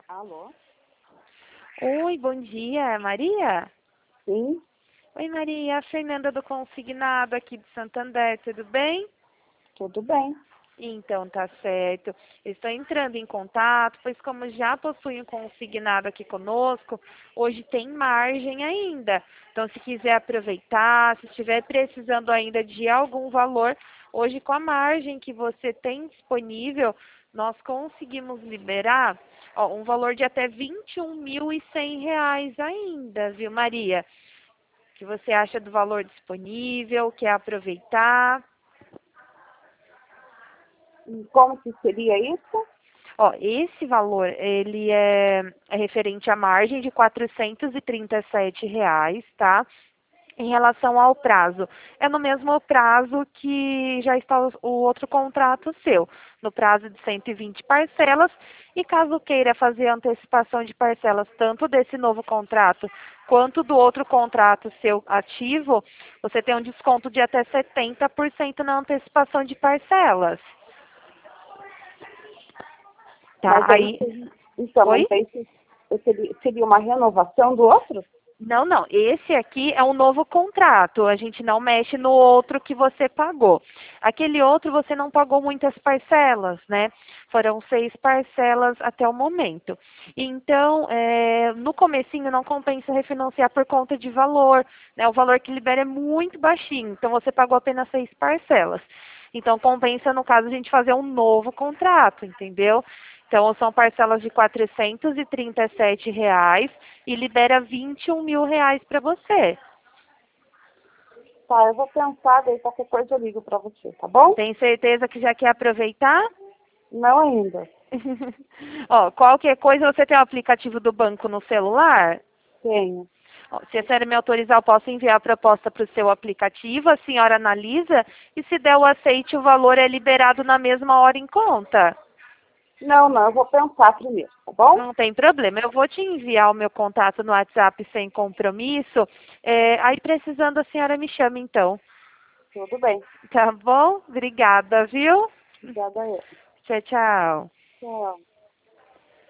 Alô? Oi, bom dia, Maria? Sim, Oi, Maria, a Fernanda do Consignado aqui de Santander, tudo bem? tudo bem. Então, tá certo. Eu estou entrando em contato, pois como já possui um consignado aqui conosco, hoje tem margem ainda. Então, se quiser aproveitar, se estiver precisando ainda de algum valor, hoje com a margem que você tem disponível, nós conseguimos liberar, ó, um valor de até R$ 21.100 ainda, viu, Maria? O que você acha do valor disponível? Quer aproveitar? E como que seria isso? Ó, esse valor, ele é referente à margem de R$ 437, tá? Em relação ao prazo, é no mesmo prazo que já está o outro contrato seu, no prazo de 120 parcelas, e caso queira fazer antecipação de parcelas tanto desse novo contrato quanto do outro contrato seu ativo, você tem um desconto de até 70% na antecipação de parcelas. Tá? Mas aí, Aí, então, mas oi? aí seria uma renovação do outro? Não, não. Esse aqui é um novo contrato. A gente não mexe no outro que você pagou. Aquele outro você não pagou muitas parcelas, né? Foram 6 parcelas até o momento. Então, no comecinho não compensa refinanciar por conta de valor, né? O valor que libera é muito baixinho. Então, você pagou apenas 6 parcelas. Então, compensa, no caso, a gente fazer um novo contrato, entendeu? Então, são parcelas de R$ 437 e libera R$ 21.000 para você. Tá, eu vou pensar, daí qualquer coisa eu ligo pra você, tá bom? Tem certeza que já quer aproveitar? Não ainda. Ó, qualquer coisa, você tem o aplicativo do banco no celular? Tenho. Ó, se a senhora me autorizar, eu posso enviar a proposta para o seu aplicativo, a senhora analisa e se der o aceite, o valor é liberado na mesma hora em conta. Não, não, eu vou pensar primeiro, tá bom? Não tem problema. Eu vou te enviar o meu contato no WhatsApp sem compromisso. Aí, precisando, a senhora me chama, então. Tudo bem. Tá bom? Obrigada, viu? Obrigada eu. Tchau, tchau. Tchau.